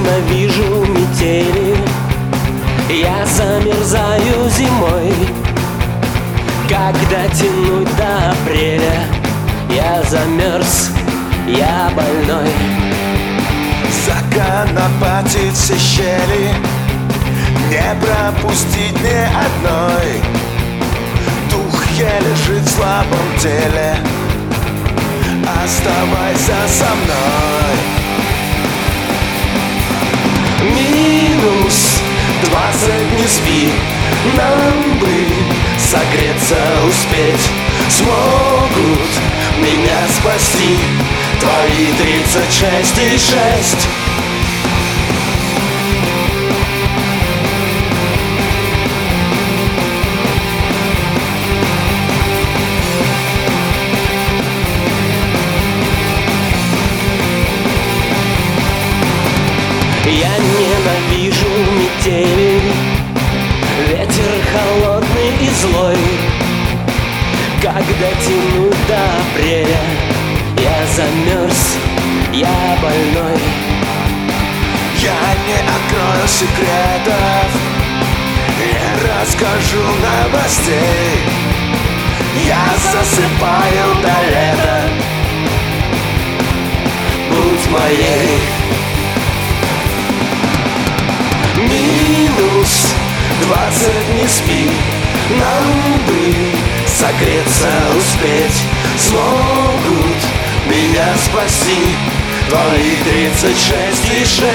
ненавижу метели, я замерзаю зимой. Когда тянуть до апреля, я замерз, я больной. Законопатить все щели, не пропустить ни одной. Дух еле лежит в слабом теле, оставайся со мной. Минус 20, не спи, нам бы согреться успеть. Смогут меня спасти твои 36,6. Я ненавижу метели, ветер холодный и злой. Когда тянуть до апреля, я замерз, я больной. Я не открою секретов, не расскажу новостей. Я засыпаю до лета, будь моей. Минус 20, не спи, нам бы согреться успеть. Смогут меня спасти твои 36,6.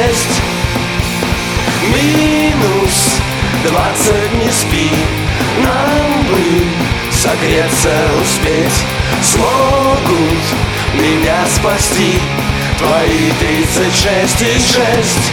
Минус 20, не спи, нам бы согреться успеть. Смогут меня спасти твои 36,6.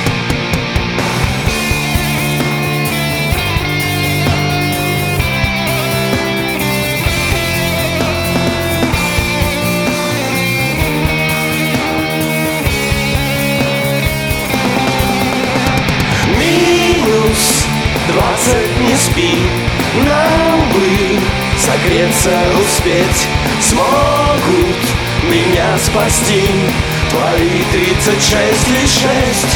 Минус 20, не спи, нам бы согреться успеть. Смогут меня спасти твои 36,6.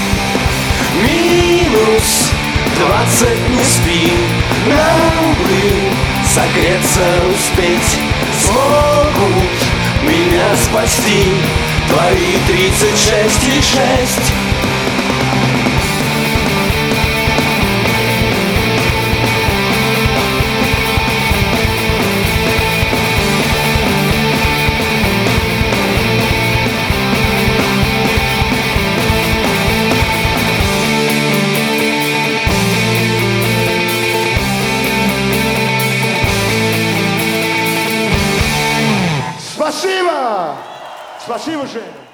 Минус 20, не спи, нам бы согреться успеть. Смогут меня спасти твои 36,6. Спасибо! Спасибо, Женя!